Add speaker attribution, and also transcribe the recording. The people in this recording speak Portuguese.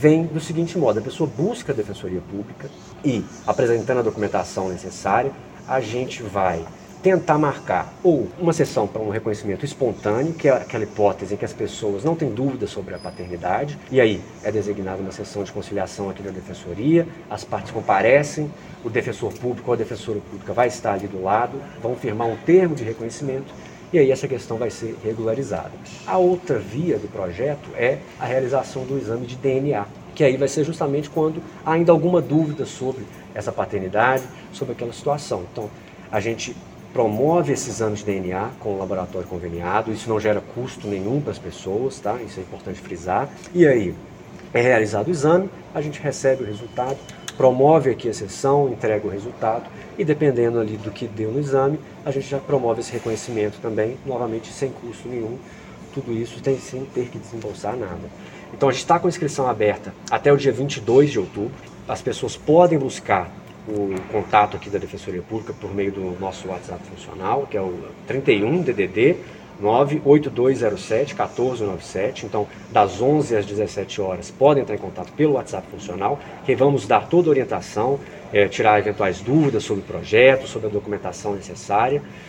Speaker 1: vem do seguinte modo: a pessoa busca a Defensoria Pública e, apresentando a documentação necessária, a gente vai tentar marcar ou uma sessão para um reconhecimento espontâneo, que é aquela hipótese em que as pessoas não têm dúvida sobre a paternidade, e aí é designada uma sessão de conciliação aqui da Defensoria, as partes comparecem, o defensor público ou a defensora pública vai estar ali do lado, vão firmar um termo de reconhecimento, e aí essa questão vai ser regularizada. A outra via do projeto é a realização do exame de DNA, que aí vai ser justamente quando há ainda alguma dúvida sobre essa paternidade, sobre aquela situação. Então, a gente promove esse exame de DNA com o laboratório conveniado, isso não gera custo nenhum para as pessoas, tá? Isso é importante frisar. E aí, é realizado o exame, a gente recebe o resultado, promove aqui a sessão, entrega o resultado e dependendo ali do que deu no exame, a gente já promove esse reconhecimento também, novamente sem custo nenhum, tudo isso sem ter que desembolsar nada. Então a gente está com a inscrição aberta até o dia 22 de outubro, as pessoas podem buscar o contato aqui da Defensoria Pública por meio do nosso WhatsApp funcional, que é o 31 DDD 98207-1497. Então, das 11 às 17 horas, podem entrar em contato pelo WhatsApp funcional, que vamos dar toda a orientação, tirar eventuais dúvidas sobre o projeto, sobre a documentação necessária.